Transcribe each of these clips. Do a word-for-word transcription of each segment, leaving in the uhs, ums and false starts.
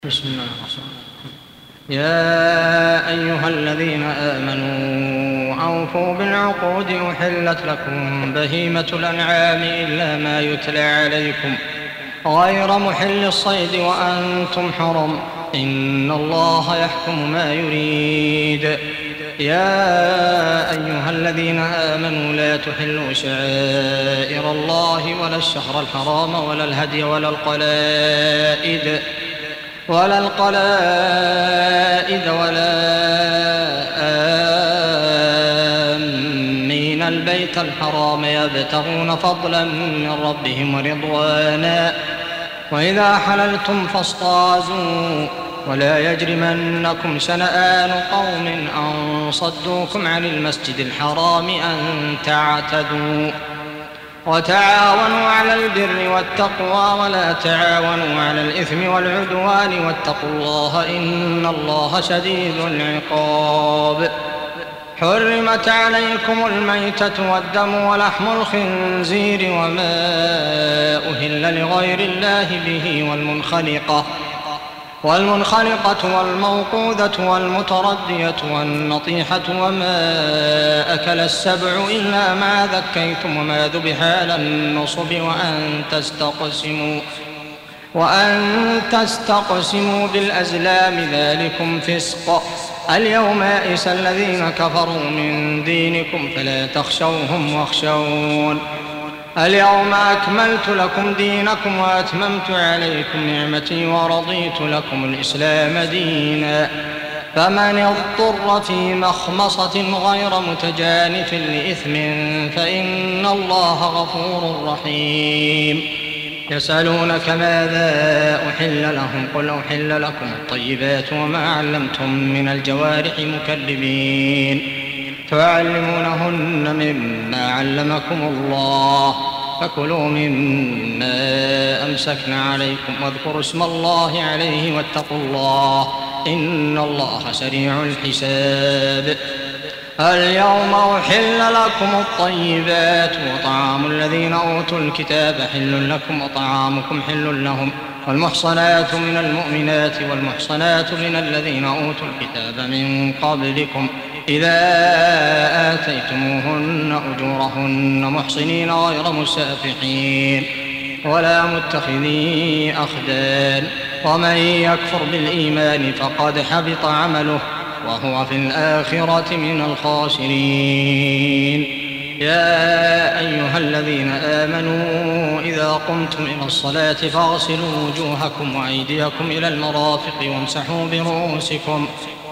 بسم الله الرحمن الرحيم. يا أيها الذين آمنوا أوفوا بالعقود أحلت لكم بهيمة الأنعام إلا ما يتلى عليكم غير محل الصيد وأنتم حرم إن الله يحكم ما يريد. يا أيها الذين آمنوا لا تحلوا شعائر الله ولا الشهر الحرام ولا الهدي ولا القلائد ولا القلائد ولا آمين البيت الحرام يبتغون فضلا من ربهم ورضوانا وإذا حللتم فاصطادوا ولا يجرمنكم شنآن قوم أن صدوكم عن المسجد الحرام أن تعتدوا وتعاونوا على البر والتقوى ولا تعاونوا على الإثم والعدوان واتقوا الله إن الله شديد العقاب. حرمت عليكم الميتة والدم ولحم الخنزير وما أهل لغير الله به والمنخنقة والمنخنقة والموقوذة والمتردية والنطيحة وما أكل السبع إلا ما ذكيتم وما ذبح على النصب وأن تستقسموا وأن تستقسموا بالأزلام ذلكم فسق. اليوم يئس الذين كفروا من دينكم فلا تخشوهم واخشون. اليوم أكملت لكم دينكم وأتممت عليكم نعمتي ورضيت لكم الإسلام دينا. فمن اضطر في مخمصة غير متجانف لإثم فإن الله غفور رحيم. يسألونك ماذا أحل لهم قل أحل لكم الطيبات وما علمتم من الجوارح مكلبين تعلمونهن مما علمكم الله فكلوا مما أمسكنا عليكم واذكروا اسم الله عليه واتقوا الله إن الله سريع الحساب. اليوم أحل لكم الطيبات وطعام الذين أوتوا الكتاب حل لكم وطعامكم حل لهم والمحصنات من المؤمنات والمحصنات من الذين أوتوا الكتاب من قبلكم إذا آتيتموهن أجورهن محصنين غير مسافحين ولا متخذي أخدان ومن يكفر بالإيمان فقد حبط عمله وهو في الآخرة من الخاسرين. يا أيها الذين آمنوا إذا قمتم إلى الصلاة فاغسلوا وجوهكم وأيديكم إلى المرافق وامسحوا برؤوسكم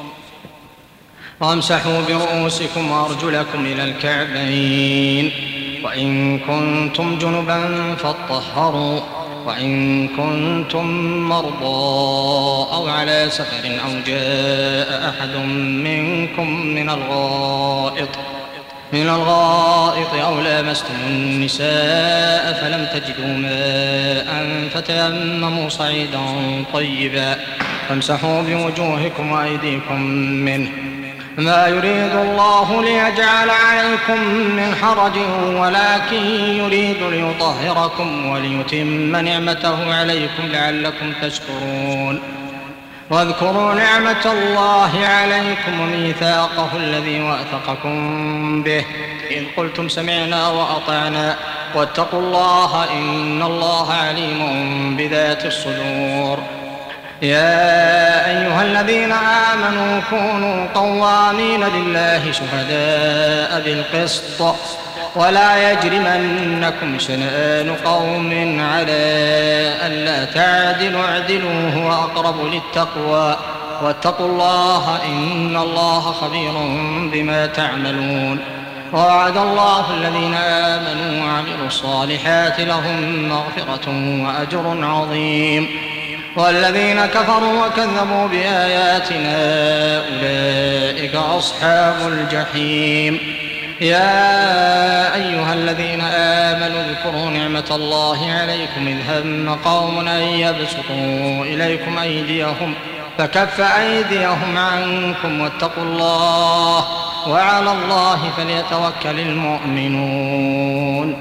وامسحوا برؤوسكم وأرجلكم إلى الكعبين وإن كنتم جنبا فاطهروا وإن كنتم مرضى أو على سفر أو جاء أحد منكم من الغائط من الغائط أو لامستم النساء فلم تجدوا ماء فتيمموا صعيدا طيبا فامسحوا بوجوهكم وأيديكم منه ما يريد الله ليجعل عليكم من حرج ولكن يريد ليطهركم وليتم نعمته عليكم لعلكم تشكرون. واذكروا نعمة الله عليكم وميثاقه الذي واثقكم به إذ قلتم سمعنا وأطعنا واتقوا الله إن الله عليم بذات الصدور. يا أيها الذين آمنوا كونوا قوامين لله شهداء بالقسط ولا يجرمنكم شنآن قوم على ألا تعدلوا اعدلوا هو أقرب للتقوى واتقوا الله إن الله خبير بما تعملون. ووعد الله الذين آمنوا وعملوا الصالحات لهم مغفرة وأجر عظيم والذين كفروا وكذبوا بآياتنا أولئك أصحاب الجحيم. يا أيها الذين آمنوا اذكروا نعمة الله عليكم إذ هم قوم أن يبسطوا إليكم أيديهم فكف أيديهم عنكم واتقوا الله وعلى الله فليتوكل المؤمنون.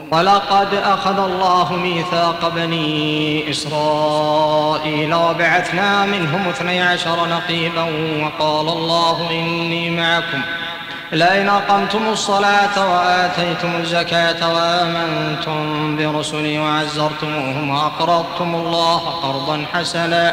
ولقد أخذ الله ميثاق بني إسرائيل وبعثنا منهم اثني عشر نقيبا وقال الله إني معكم لئن أقمتم الصلاة وآتيتم الزكاة وآمنتم برسلي وعزرتموهم وأقرضتم الله قرضا حسنا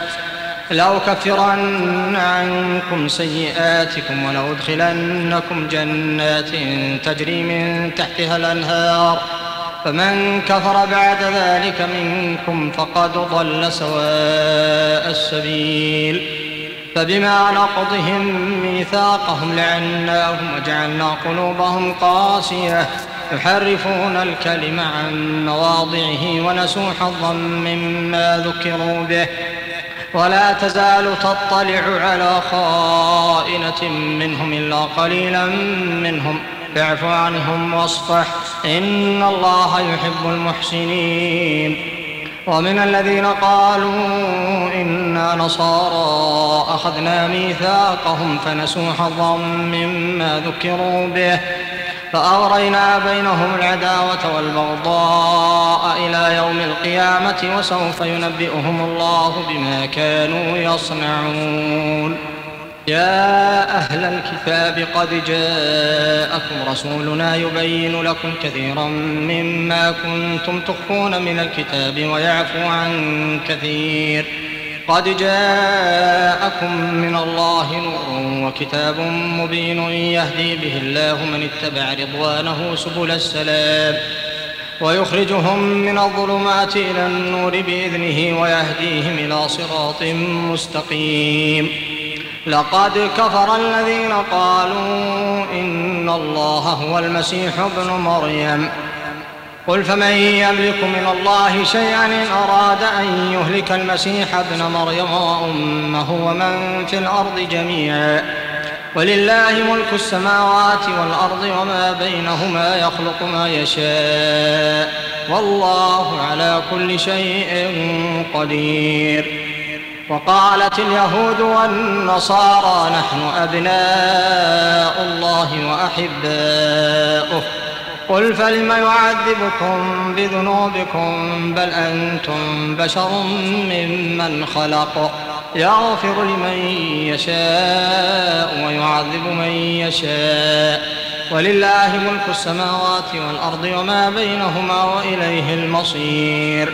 لأكفرن عنكم سيئاتكم ولأدخلنكم جنات تجري من تحتها الأنهار فمن كفر بعد ذلك منكم فقد ضل سواء السبيل فبما نقضهم ميثاقهم لعناهم وجعلنا قلوبهم قاسية يحرفون الكلم عن مواضعه ونسوا حظا مما ذكروا به ولا تزال تطلع على خائنة منهم إلا قليلا منهم فاعف عنهم واصفح إن الله يحب المحسنين. ومن الذين قالوا إنا نصارى أخذنا ميثاقهم فنسوا حظا مما ذكروا به فأغرينا بينهم العداوة والبغضاء إلى يوم القيامة وسوف ينبئهم الله بما كانوا يصنعون. يا أهل الكتاب قد جاءكم رسولنا يبين لكم كثيرا مما كنتم تخفون من الكتاب ويعفو عن كثير قد جاءكم من الله نور وكتاب مبين يهدي به الله من اتبع رضوانه سبل السلام ويخرجهم من الظلمات إلى النور بإذنه ويهديهم إلى صراط مستقيم. لقد كفر الذين قالوا إن الله هو المسيح ابن مريم قل فمن يملك من الله شيئا إن أراد أن يهلك المسيح ابن مريم وأمه ومن في الأرض جميعا ولله ملك السماوات والأرض وما بينهما يخلق ما يشاء والله على كل شيء قدير. وقالت اليهود والنصارى نحن أبناء الله وأحباؤه قل فلم يعذبكم بذنوبكم بل أنتم بشر ممن خلق يغفر لمن يشاء ويعذب من يشاء ولله ملك السماوات والأرض وما بينهما وإليه المصير.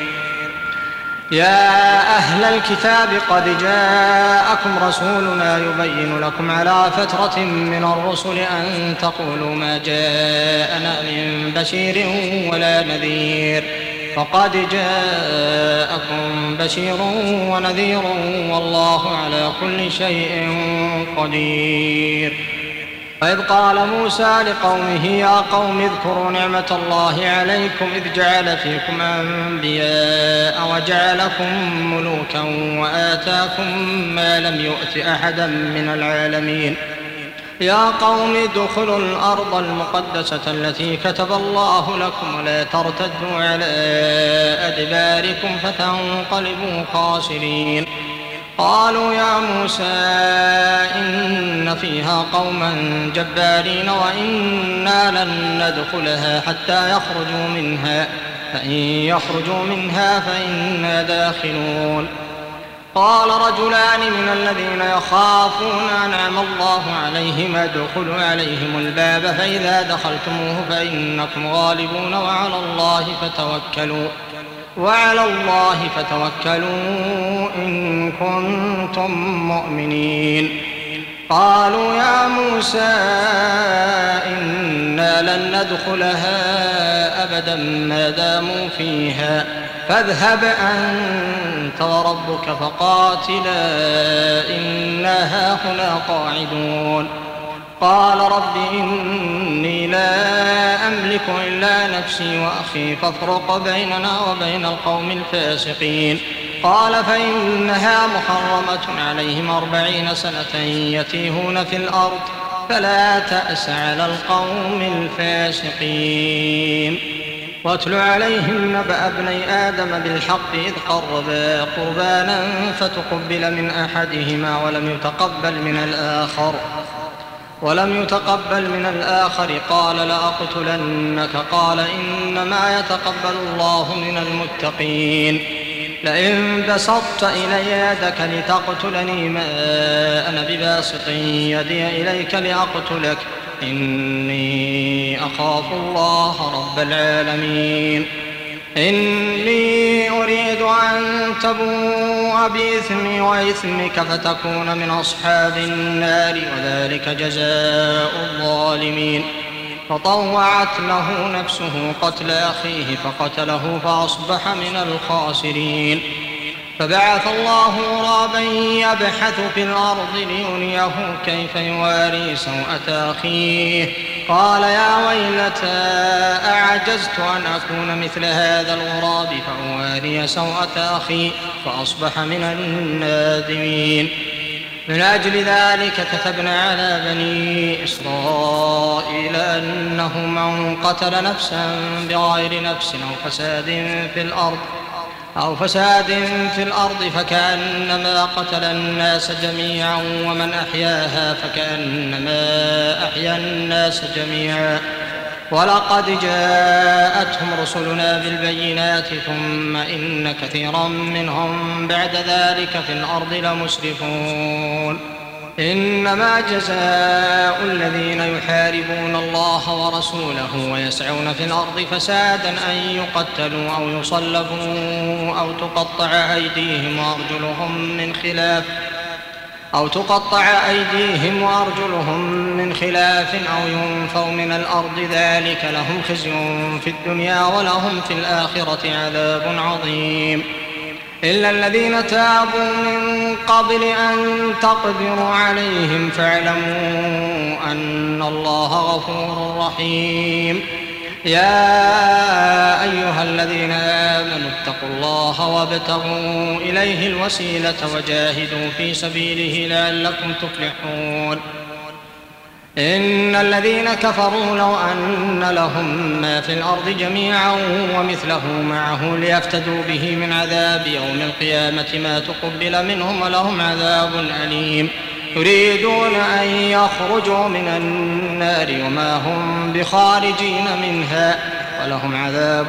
يا أهل الكتاب قد جاءكم رسولنا يبين لكم على فترة من الرسل أن تقولوا ما جاءنا من بشير ولا نذير فقد جاءكم بشير ونذير والله على كل شيء قدير. وإذ قال موسى لقومه يا قوم اذكروا نعمة الله عليكم إذ جعل فيكم أنبياء وجعلكم ملوكا وآتاكم ما لم يؤت أحدا من العالمين يا قوم ادخلوا الأرض المقدسة التي كتب الله لكم ولا ترتدوا على أدباركم فتنقلبوا خاسرين. قالوا يا موسى إن فيها قوما جبارين وإنا لن ندخلها حتى يخرجوا منها فإن يخرجوا منها فإنا داخلون. قال رجلان من الذين يخافون أنعم الله عليهم ادخلوا عليهم الباب فإذا دخلتموه فإنكم غالبون وعلى الله فتوكلوا وعلى الله فتوكلوا إن كنتم مؤمنين. قالوا يا موسى إنا لن ندخلها أبدا ما داموا فيها فاذهب أنت وربك فقاتلا إنا هاهنا قاعدون. قال رب إني لا أملك إلا نفسي وأخي فافرق بيننا وبين القوم الفاسقين. قال فإنها محرمة عليهم أربعين سنة يتيهون في الأرض فلا تأس على القوم الفاسقين. واتل عليهم نبأ ابني آدم بالحق إذ قربا قربانا فتقبل من أحدهما ولم يتقبل من الآخر ولم يتقبل من الآخر قال لأقتلنك قال إنما يتقبل الله من المتقين لئن بسطت إلي يدك لتقتلني ما أنا بباسط يدي إليك لأقتلك إني أخاف الله رب العالمين إني أريد أن تبوء بإثمي وإثمك فتكون من أصحاب النار وذلك جزاء الظالمين فطوعت له نفسه قتل أخيه فقتله فأصبح من الخاسرين فبعث الله غرابا يبحث في الأرض ليريه كيف يواري سوءة أخيه قال يا ويلتى أعجزت أن أكون مثل هذا الغراب فأواري سوءة أخي فأصبح من النادمين من أجل ذلك كتبنا على بني إسرائيل أنه من قتل نفسا بغير نفس أو فساد في الأرض أو فساد في الأرض فكأنما قتل الناس جميعا ومن أحياها فكأنما أحيا الناس جميعا ولقد جاءتهم رسلنا بالبينات ثم إن كثيرا منهم بعد ذلك في الأرض لمسرفون إنما جزاء الذين يحاربون الله ورسوله ويسعون في الأرض فسادا أن يقتلوا أو يصلبوا أو تقطع أيديهم وأرجلهم من خلاف أو تقطع أيديهم وأرجلهم من خلاف أو ينفوا من الأرض ذلك لهم خزي في الدنيا ولهم في الآخرة عذاب عظيم إلا الذين تابوا من قبل أن تقدروا عليهم فاعلموا أن الله غفور رحيم يا أيها الذين آمنوا اتقوا الله وابتغوا إليه الوسيلة وجاهدوا في سبيله لعلكم تفلحون إن الذين كفروا لو أن لهم ما في الأرض جميعا ومثله معه ليفتدوا به من عذاب يوم القيامة ما تقبل منهم ولهم عذاب أليم يريدون أن يخرجوا من النار وما هم بخارجين منها ولهم عذاب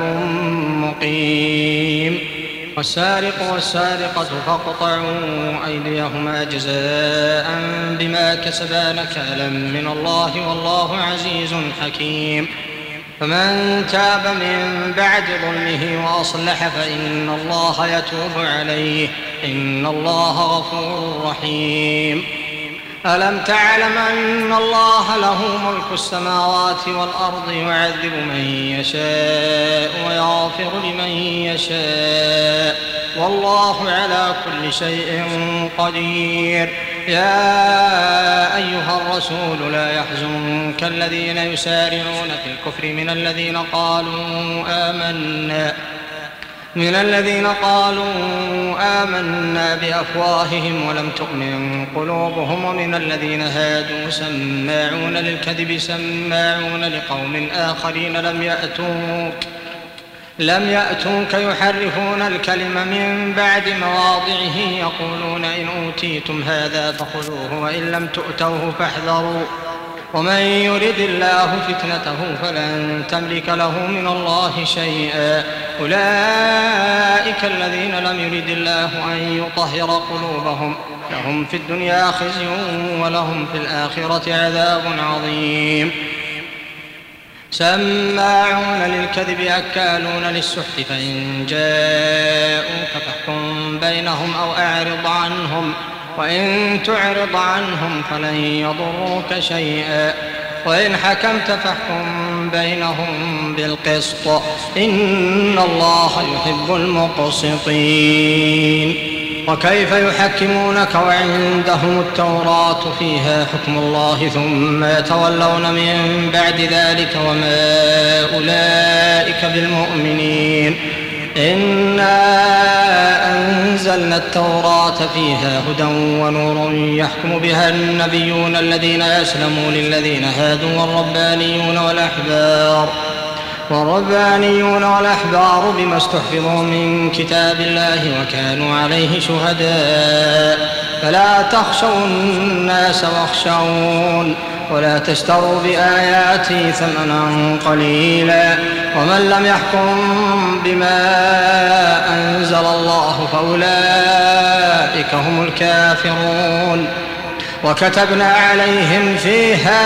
مقيم والسارق والسارقة فاقطعوا أيديهما جزاء بما كسبا نكالا من الله والله عزيز حكيم فمن تاب من بعد ظلمه وأصلح فإن الله يتوب عليه إن الله غفور رحيم ألم تعلم أن الله له ملك السماوات والأرض يعذب من يشاء ويغفر لمن يشاء والله على كل شيء قدير يا أيها الرسول لا يحزنك الذين يسارعون في الكفر من الذين قالوا آمنا من الذين قالوا آمنا بأفواههم ولم تؤمن قلوبهم ومن الذين هادوا سماعون للكذب سماعون لقوم آخرين لم يأتوك لم يأتوك يحرفون الكلم من بعد مواضعه يقولون إن أوتيتم هذا فخذوه وإن لم تؤتوه فاحذروا ومن يرد الله فتنته فلن تملك له من الله شيئا أولئك الذين لم يرد الله أن يطهر قلوبهم لهم في الدنيا خزي ولهم في الآخرة عذاب عظيم سماعون للكذب أكالون للسحت فإن جاءوك فاحكم بينهم أو أعرض عنهم وإن تعرض عنهم فلن يضروك شيئا وإن حكمت فاحكم بينهم بالقسط إن الله يحب المقسطين وكيف يحكمونك وعندهم التوراة فيها حكم الله ثم يتولون من بعد ذلك وما أولئك بالمؤمنين إنا أنزلنا التوراة فيها هدى ونور يحكم بها النبيون الذين أسلموا للذين هادوا والربانيون والأحبار والربانيون والأحبار بما استحفظوا من كتاب الله وكانوا عليه شهداء فلا تخشوا الناس واخشون ولا تشتروا بآياتي ثمنا قليلا ومن لم يحكم بما أنزل الله فأولئك هم الكافرون. وكتبنا عليهم فيها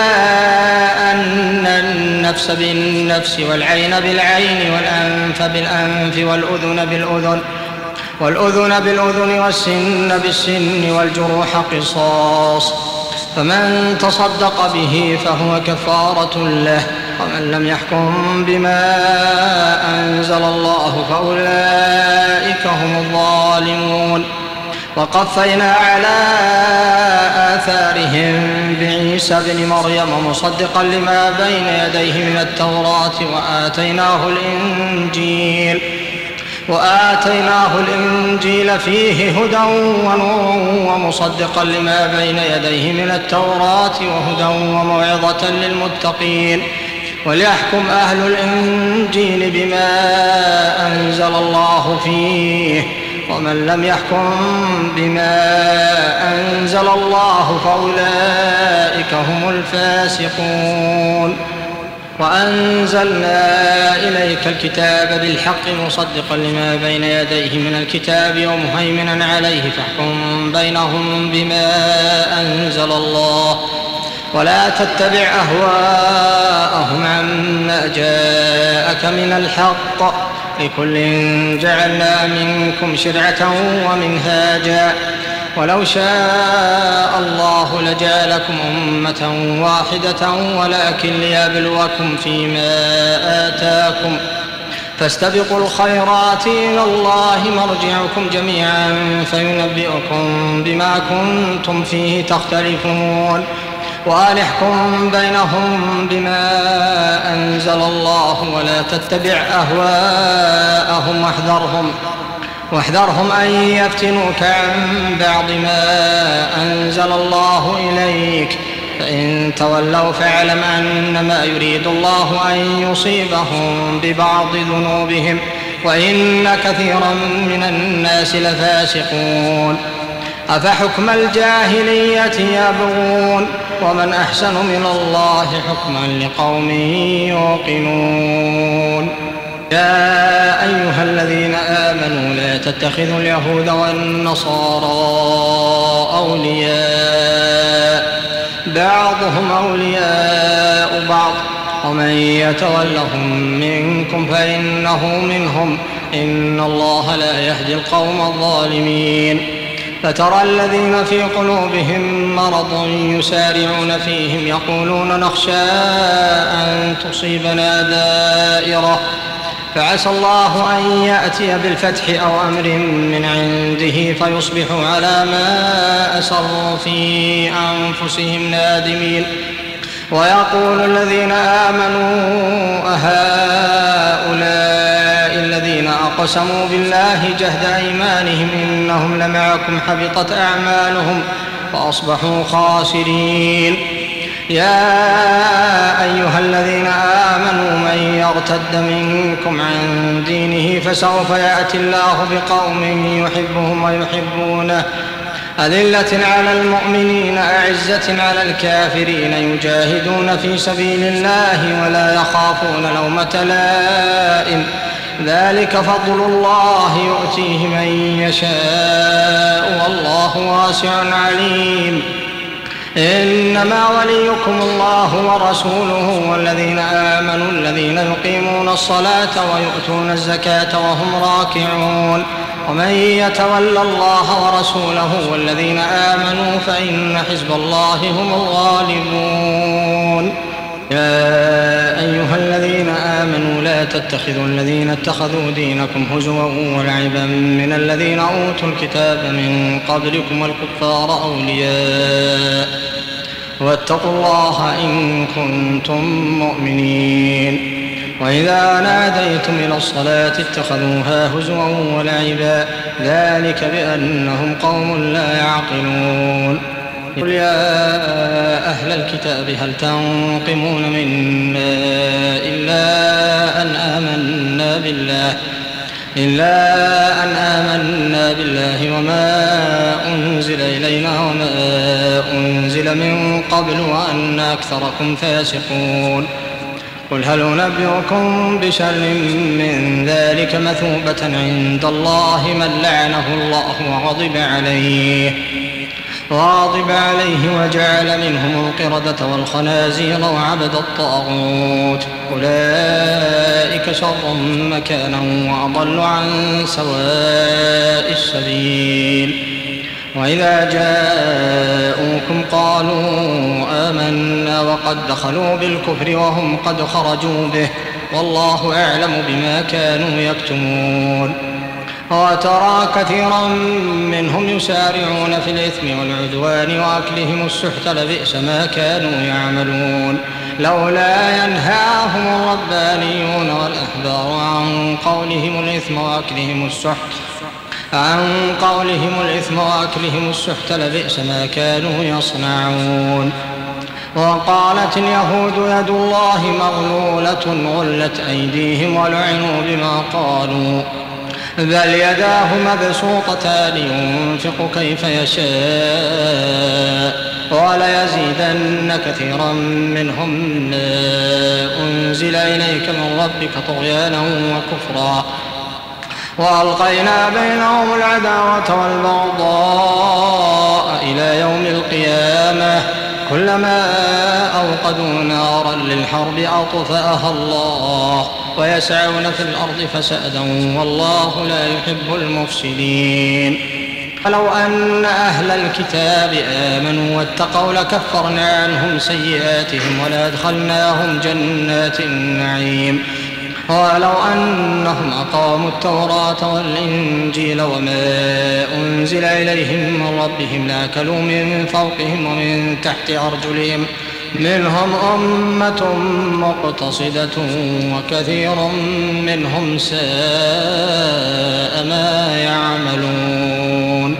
أن النفس بالنفس والعين بالعين والأنف بالأنف والأذن بالأذن والأذن بالأذن والسن بالسن والجروح قصاص، فمن تصدق به فهو كفارة له، ومن لم يحكم بما أنزل الله فأولئك هم الظالمون. وقفينا على آثارهم بعيسى بن مريم مصدقا لما بين يديه من التوراة وآتيناه الإنجيل وآتيناه الإنجيل فيه هدى ونور ومصدقا لما بين يديه من التوراة وهدى وموعظة للمتقين. وليحكم أهل الإنجيل بما أنزل الله فيه، ومن لم يحكم بما أنزل الله فأولئك هم الفاسقون. وأنزلنا إليك الكتاب بالحق مصدقا لما بين يديه من الكتاب ومهيمنا عليه، فاحكم بينهم بما أنزل الله ولا تتبع أهواءهم عما جاءك من الحق، لكل جعلنا منكم شرعة ومنهاجا، ولو شاء الله لجعلكم أمة واحدة ولكن ليبلوكم فيما آتاكم، فاستبقوا الخيرات إلى الله مرجعكم جميعا فينبئكم بما كنتم فيه تختلفون. وأن احكم بينهم بما أنزل الله ولا تتبع أهواءهم واحذرهم واحذرهم أن يفتنوك عن بعض ما أنزل الله إليك، فإن تولوا فاعلم أنما يريد الله أن يصيبهم ببعض ذنوبهم وإن كثيرا من الناس لفاسقون. أفحكم الجاهلية يبغون ومن أحسن من الله حكما لقوم يوقنون. يا أيها الذين آمنوا لا تتخذوا اليهود والنصارى أولياء بعضهم أولياء بعض ومن يتولهم منكم فإنه منهم إن الله لا يهدي القوم الظالمين. فترى الذين في قلوبهم مرض يسارعون فيهم يقولون نخشى أن تصيبنا دائرة فعسى الله أن يأتي بالفتح أو أمر من عنده فيصبحوا على ما أسروا في أنفسهم نادمين. ويقول الذين آمنوا أهؤلاء الذين أقسموا بالله جهد أيمانهم إنهم لمعكم حبطت أعمالهم فأصبحوا خاسرين. يا أيها الذين آمنوا من يرتد منكم عن دينه فسوف يأتي الله بقوم يحبهم ويحبونه أذلة على المؤمنين أعزة على الكافرين يجاهدون في سبيل الله ولا يخافون لومة لائم ذلك فضل الله يؤتيه من يشاء والله واسع عليم. إنما وليكم الله ورسوله والذين آمنوا الذين يقيمون الصلاة ويؤتون الزكاة وهم راكعون ومن يتول الله ورسوله والذين آمنوا فإن حزب الله هم الغالبون. يا أيها الذين آمنوا لا تتخذوا الذين اتخذوا دينكم هزوا ولعبا من الذين أوتوا الكتاب من قبلكم والكفار أولياء واتقوا الله إن كنتم مؤمنين. وإذا ناديتم إلى الصلاة اتخذوها هزوا ولعبا ذلك بأنهم قوم لا يعقلون. قل يا أهل الكتاب هل تنقمون منا إلا أن آمنا بالله إلا أن آمنا بالله وما أنزل إلينا وما أنزل من قبل وأن أكثركم فاسقون. قل هل أنبئكم بشر من ذلك مثوبة عند الله من لعنه الله وغضب عليه وغضب عليه وجعل منهم القردة والخنازير وعبد الطاغوت أولئك شر مكانا وأضل عن سواء السبيل. وإذا جاءوكم قالوا آمنا وقد دخلوا بالكفر وهم قد خرجوا به والله أعلم بما كانوا يكتمون. وترى كثيرا منهم يسارعون في الإثم والعدوان وأكلهم السحت لبئس ما كانوا يعملون. لولا ينهاهم الربانيون والأحبار عن قولهم الإثم وأكلهم السحت عن قولهم الإثم وأكلهم السحت لبئس ما كانوا يصنعون. وقالت اليهود يد الله مغلولة غلت أيديهم ولعنوا بما قالوا بل يداه مبسوطتان ينفق كيف يشاء وليزيدن كثيرا منهم ما أنزل إليك من ربك طغيانا وكفرا وألقينا بينهم العداوة والبغضاء إلى يوم القيامة كلما أوقدوا نارا للحرب أطفأها الله ويسعون في الأرض فسادا والله لا يحب المفسدين. ولو أن أهل الكتاب آمنوا واتقوا لكفرنا عنهم سيئاتهم ولأدخلناهم جنات النعيم. ولو أنهم أقاموا التوراة والإنجيل وما أنزل إليهم من ربهم لأكلوا من فوقهم ومن تحت أرجلهم منهم أمة مقتصدة وكثير منهم ساء ما يعملون.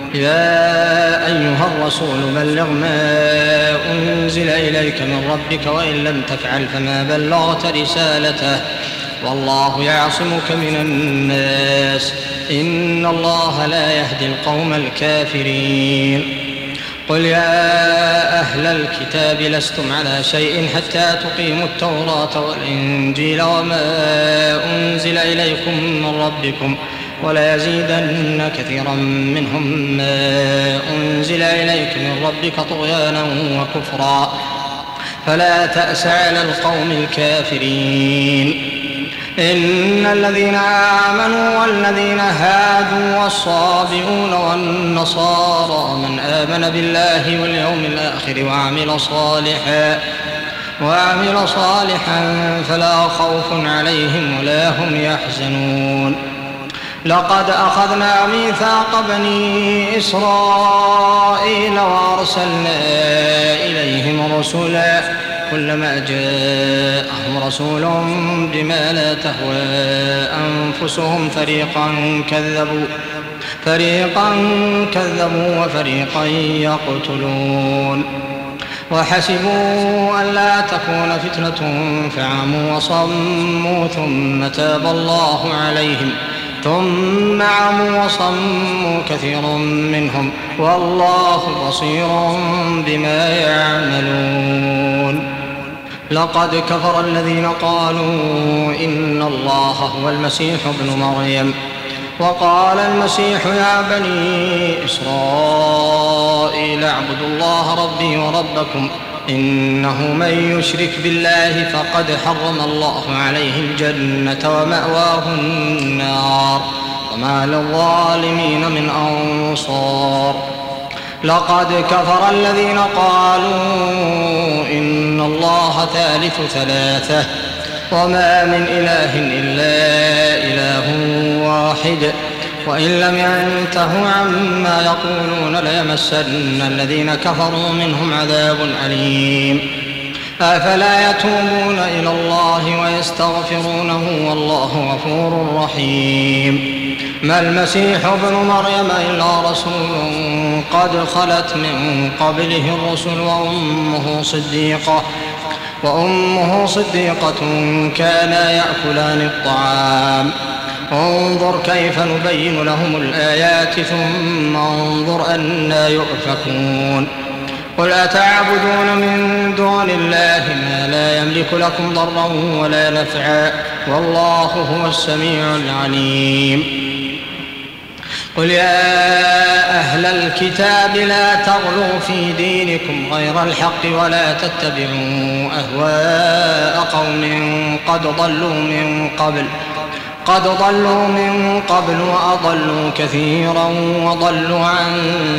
يا أيها الرسول بلغ ما أنزل إليك من ربك وإن لم تفعل فما بلغت رسالته والله يعصمك من الناس إن الله لا يهدي القوم الكافرين. قل يا أهل الكتاب لستم على شيء حتى تقيموا التوراة والإنجيل وما أنزل إليكم من ربكم وليزيدن كثيرا منهم ما أنزل إليك من ربك طغيانا وكفرا فلا تأس على القوم الكافرين. إن الذين آمنوا والذين هادوا والصابئون والنصارى من آمن بالله واليوم الآخر وعمل صالحا وعمل صالحا فلا خوف عليهم ولا هم يحزنون. لقد أخذنا ميثاق بني إسرائيل وأرسلنا إليهم رسلا كلما جاءهم رسول بما لا تهوى أنفسهم فريقا كذبوا فريقا كذبوا وفريقا يقتلون. وحسبوا ألا تكون فتنة فعموا وصموا ثم تاب الله عليهم ثم عموا وصموا كثير منهم والله بصير بما يعملون. لقد كفر الذين قالوا إن الله هو المسيح ابن مريم وقال المسيح يا بني إسرائيل اعبدوا الله ربي وربكم إنه من يشرك بالله فقد حرم الله عليه الجنة ومأواه النار وما للظالمين من أنصار. لقد كفر الذين قالوا إن الله ثالث ثلاثة وما من إله إلا إله واحد وإن لم ينتهوا عما يقولون ليمسن الذين كفروا منهم عذاب أليم. أفلا يتوبون إلى الله ويستغفرونه والله غفور رحيم. ما المسيح ابن مريم إلا رسول قد خلت من قبله الرسل وأمه صديقة وأمه صديقة كانا يأكلان الطعام انظر كيف نبين لهم الآيات ثم انظر أنى يؤفكون قل أتعبدون من دون الله ما لا يملك لكم ضرا ولا نفعا والله هو السميع العليم قل يا أهل الكتاب لا تغلوا في دينكم غير الحق ولا تتبعوا أهواء قوم قد ضلوا من قبل قد ضلوا من قبل وأضلوا كثيرا وضلوا عن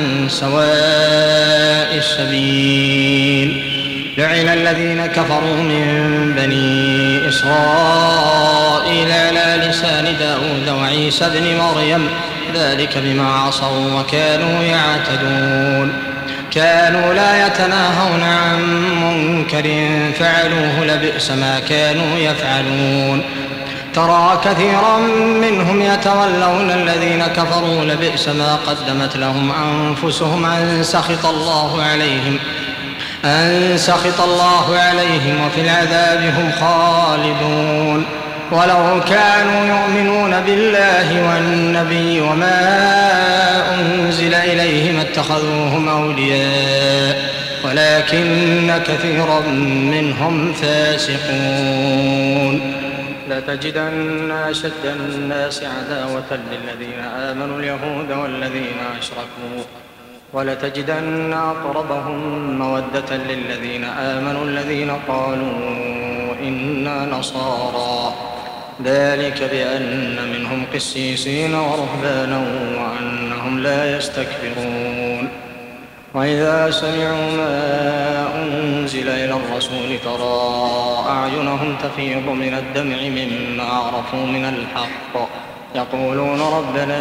سواء السبيل لعن الذين كفروا من بني إسرائيل على لسان داود وعيسى بن مريم ذلك بما عصوا وكانوا يعتدون كانوا لا يتناهون عن منكر فعلوه لبئس ما كانوا يفعلون ترى كثيرا منهم يتولون الذين كفروا لبئس ما قدمت لهم أنفسهم أن سخط الله عليهم أن سخط الله عليهم وفي العذاب هم خالدون ولو كانوا يؤمنون بالله والنبي وما أنزل إليهم اتخذوهم أولياء ولكن كثيرا منهم فاسقون لتجدن أشد الناس عداوة للذين آمنوا اليهود والذين أشركوا ولتجدن أقربهم مودة للذين آمنوا الذين قالوا إنا نصارى ذلك بأن منهم قسيسين ورهبانا وأنهم لا يستكبرون وإذا سمعوا ما أنزل إلى الرسول ترى أعينهم تفيض من الدمع مما عرفوا من الحق يقولون ربنا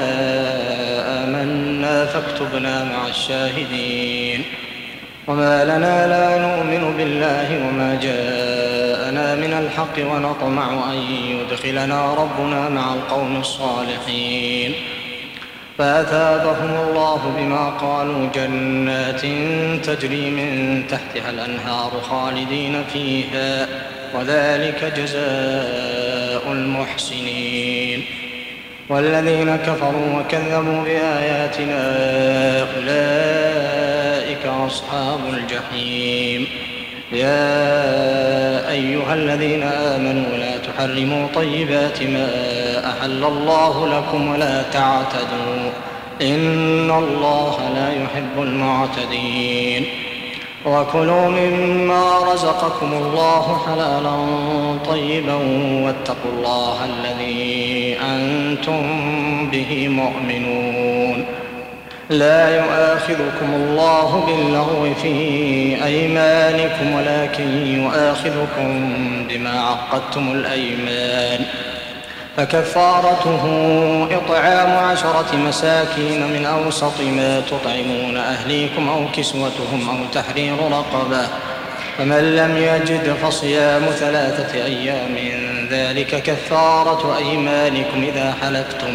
آمنا فاكتبنا مع الشاهدين وما لنا لا نؤمن بالله وما جاءنا من الحق ونطمع أن يدخلنا ربنا مع القوم الصالحين فأثابهم الله بما قالوا جنات تجري من تحتها الأنهار خالدين فيها وذلك جزاء المحسنين والذين كفروا وكذبوا بآياتنا أولئك أصحاب الجحيم يا أيها الذين آمنوا لا تحرموا طيبات ما أحل الله لكم ولا تعتدوا إن الله لا يحب المعتدين وكلوا مما رزقكم الله حلالا طيبا واتقوا الله الذي أنتم به مؤمنون لا يؤاخذكم الله باللغو في أيمانكم ولكن يؤاخذكم بما عقدتم الأيمان فكفارته إطعام عشرة مساكين من أوسط ما تطعمون أهليكم أو كسوتهم أو تحرير رقبة فمن لم يجد فصيام ثلاثة أيام ذلك كفارة أيمانكم إذا حلفتم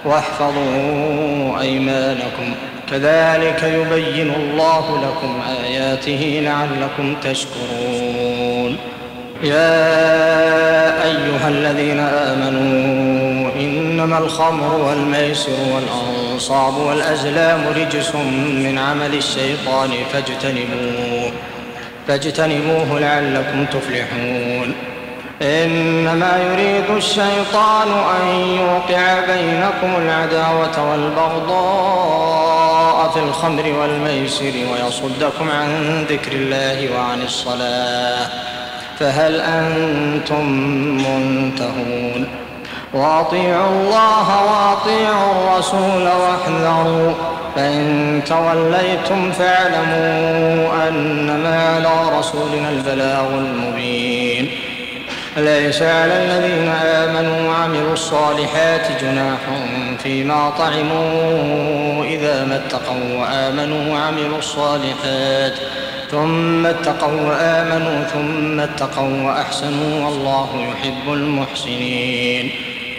واحفظوا أيمانكم كذلك يبين الله لكم آياته لعلكم تشكرون يا أيها الذين آمنوا إنما الخمر والميسر والأنصاب والأزلام رجس من عمل الشيطان فاجتنبوه فاجتنبوه لعلكم تفلحون إنما يريد الشيطان أن يوقع بينكم العداوة والبغضاء في الخمر والميسر ويصدكم عن ذكر الله وعن الصلاة فهل أنتم منتهون وأطيعوا الله وأطيعوا الرسول واحذروا فإن توليتم فاعلموا أنما على رسولنا البلاغ المبين ليس على الذين آمنوا وعملوا الصالحات جناح فيما طعموا إذا ما اتقوا وآمنوا وعملوا الصالحات ثم اتقوا وآمنوا ثم اتقوا وأحسنوا والله يحب المحسنين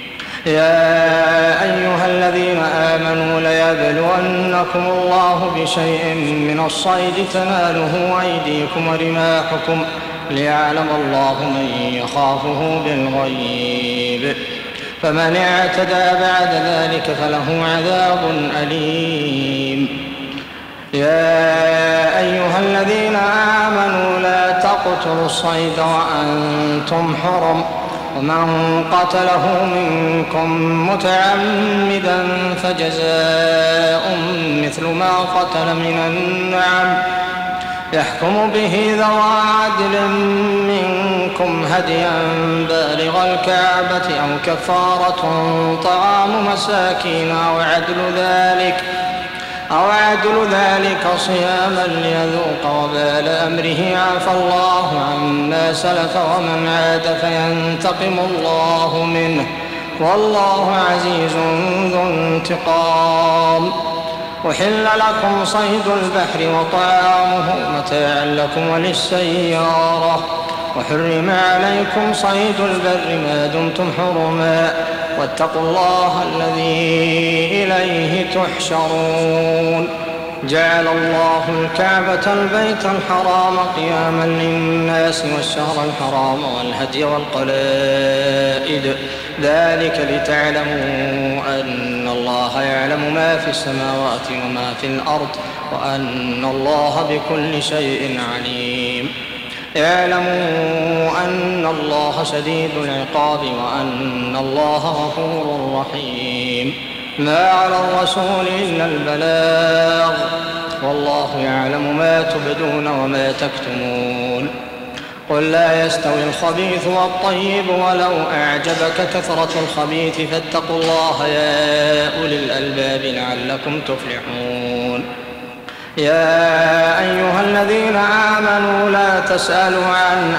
يا أيها الذين آمنوا ليبلونكم الله بشيء من الصيد تناله أيديكم ورماحكم ليعلم الله من يخافه بالغيب فمن اعتدى بعد ذلك فله عذاب أليم. يا أيها الذين آمنوا لا تقتلوا الصيد وأنتم حرم، ومن قتله منكم متعمدا فجزاء مثل ما قتل من النعم يحكم به ذوى عدل منكم هديا بالغ الكعبة أو كفارة طعام مساكين أو عدل ذلك أو عدل ذلك صياما ليذوق وبال أمره. عفى الله عما سلف ومن عاد فينتقم الله منه والله عزيز ذو انتقام. أحل لكم صيد البحر وطعامه متاعا لكم وللسيارة، وحرم عليكم صيد البر ما دمتم حرما، واتقوا الله الذي إليه تحشرون. جعل الله الكعبة البيت الحرام قياما للناس والشهر الحرام والهدي والقلائد، ذلك لتعلموا أن الله يعلم ما في السماوات وما في الأرض وأن الله بكل شيء عليم. اعلموا أن الله شديد العقاب وأن الله غفور رحيم. ما على الرسول إلا البلاغ والله يعلم ما تبدون وما تكتمون. قل لا يستوي الخبيث والطيب ولو أعجبك كثرة الخبيث فاتقوا الله يا أولي الألباب لعلكم تفلحون. يا أيها الذين آمنوا لا تسألوا عن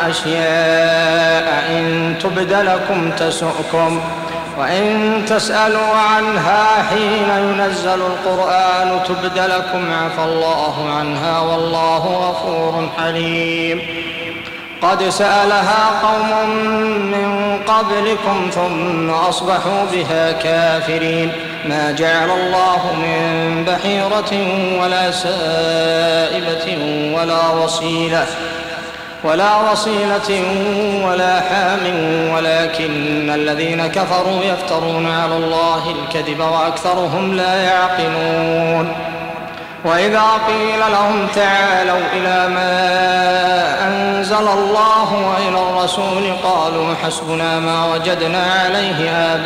أشياء إن تبد لكم تسؤكم، وإن تسألوا عنها حين ينزل القرآن تبد لكم عفى الله عنها والله غفور حليم. قد سألها قوم من قبلكم ثم أصبحوا بها كافرين. ما جعل الله من بحيرة ولا سائبة ولا وصيلة ولا وصيلة ولا حام ولكن الذين كفروا يفترون على الله الكذب وأكثرهم لا يعقلون. وإذا قيل لهم تعالوا إلى ما أنزل الله وإلى الرسول قالوا حسبنا ما وجدنا عليه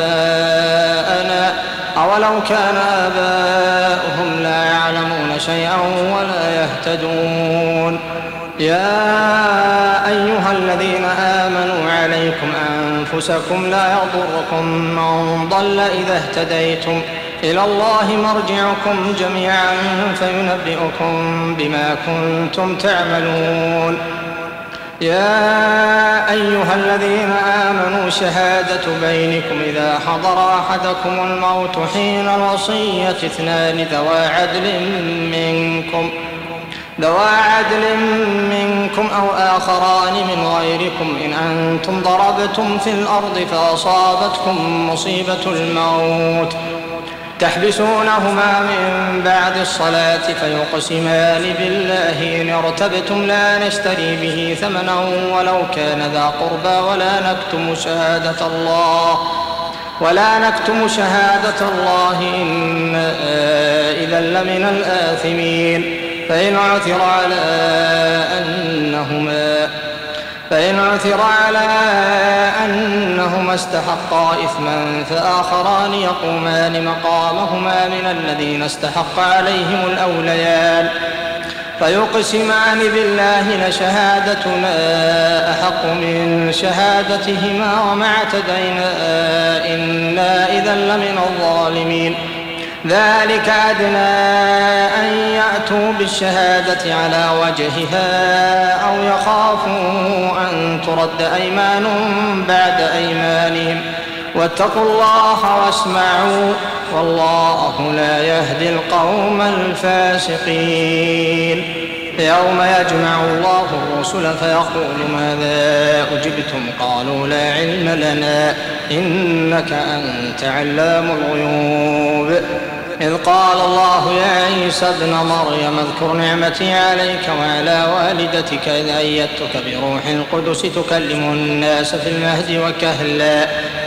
آباءنا أولو كان آباؤهم لا يعلمون شيئا ولا يهتدون. يا أيها الذين آمنوا عليكم أنفسكم لا يضركم من ضل إذا اهتديتم إلى الله مرجعكم جميعا فينبئكم بما كنتم تعملون. يا أيها الذين آمنوا شهادة بينكم إذا حضر أحدكم الموت حين الوصية اثنان ذوى عدل منكم ذوى عدل منكم أو آخران من غيركم إن أنتم ضربتم في الأرض فأصابتكم مصيبة الموت تحبسونهما من بعد الصلاة فيقسمان بالله إن ارتبتم لا نشتري به ثمنا ولو كان ذا قربى ولا نكتم شهادة الله ولا نكتم شهادة الله إنا إذا لمن الآثمين. فإن عثر على أنهما فإن عثر على أنهما استحقا إثما فآخران يقومان مقامهما من الذين استحق عليهم الأوليان فيقسمان بالله لشهادتنا أحق من شهادتهما وما اعتدينا إنا إذا لمن الظالمين. ذلك أدنى أن يأتوا بالشهادة على وجهها أو يخافوا أن ترد أيمان بعد أيمانهم واتقوا الله واسمعوا والله لا يهدي القوم الفاسقين. يوم يجمع الله الرسل فيقول ماذا أجبتم قالوا لا علم لنا إنك أنت علام الغيوب. إذ قال الله يا عيسى ابن مريم اذكر نعمتي عليك وعلى والدتك إذ أيدتك بروح القدس تكلم الناس في المهد وكهلا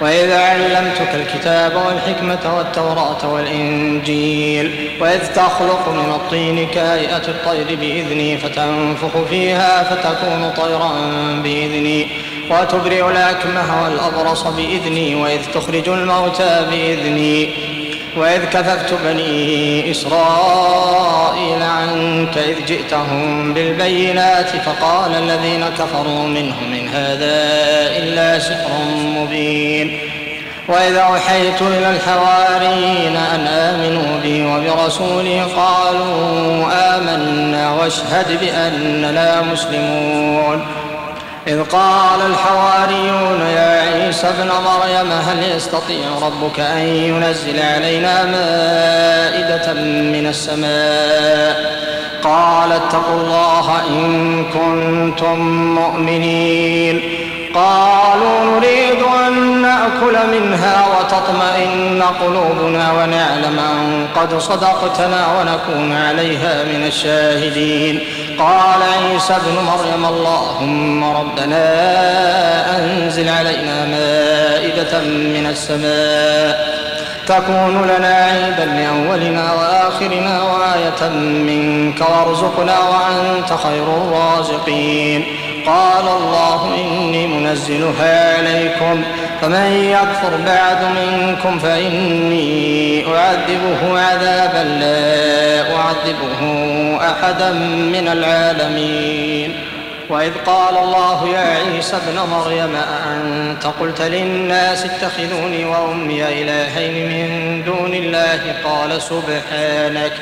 وإذ علمتك الكتاب والحكمة والتوراة والإنجيل وإذ تخلق من الطين كهيئة الطير بإذني فتنفخ فيها فتكون طيرا بإذني وتبرئ الأكمه والأبرص بإذني وإذ تخرج الموتى بإذني وإذ كففت بني إسرائيل عنك إذ جئتهم بالبينات فقال الذين كفروا منهم إن هذا إلا سحر مبين وإذ أوحيت إلى الحواريين أن آمنوا بي وبرسولي قالوا آمنا واشهد بأننا مسلمون إذ قال الحواريون يا عيسى ابن مريم هل يستطيع ربك أن ينزل علينا مائدة من السماء قال اتقوا الله إن كنتم مؤمنين قالوا نريد أن نأكل منها وتطمئن قلوبنا ونعلم أن قد صدقتنا ونكون عليها من الشاهدين قال عيسى ابن مريم اللهم ربنا أنزل علينا مائدة من السماء تكون لنا عيدا لأولنا وآخرنا وآية منك وارزقنا وأنت خير الرازقين قال الله إني منزلها عليكم فمن يكفر بعد منكم فإني أعذبه عذابا لا أعذبه أحدا من العالمين وإذ قال الله يا عيسى ابن مريم أأنت قلت للناس اتخذوني وأمي إلهين من دون الله قال سبحانك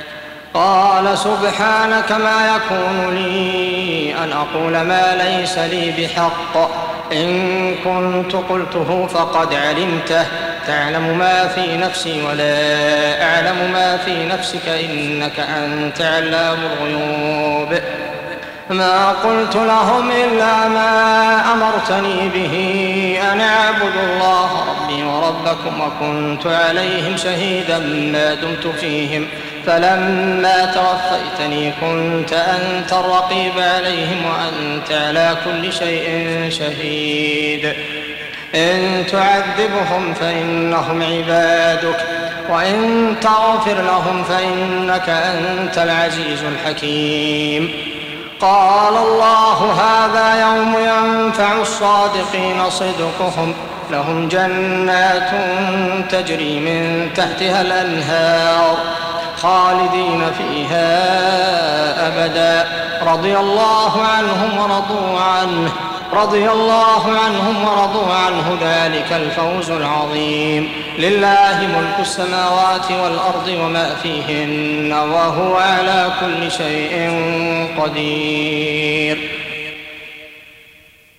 قال سبحانك ما يكون لي أن أقول ما ليس لي بحق إن كنت قلته فقد علمته تعلم ما في نفسي ولا أعلم ما في نفسك إنك أنت علام الغيوب ما قلت لهم إلا ما أمرتني به أن أعبدوا الله ربي وربكم وكنت عليهم شهيدا ما دمت فيهم فلما توفيتني كنت أنت الرقيب عليهم وأنت على كل شيء شهيد إن تعذبهم فإنهم عبادك وإن تغفر لهم فإنك أنت العزيز الحكيم قال الله هذا يوم ينفع الصادقين صدقهم لهم جنات تجري من تحتها الأنهار خالدين فيها أبدا رضي الله عنهم ورضوا عنه رضي الله عنهم ورضوا عنه ذلك الفوز العظيم لله ملك السماوات والأرض وما فيهن وهو على كل شيء قدير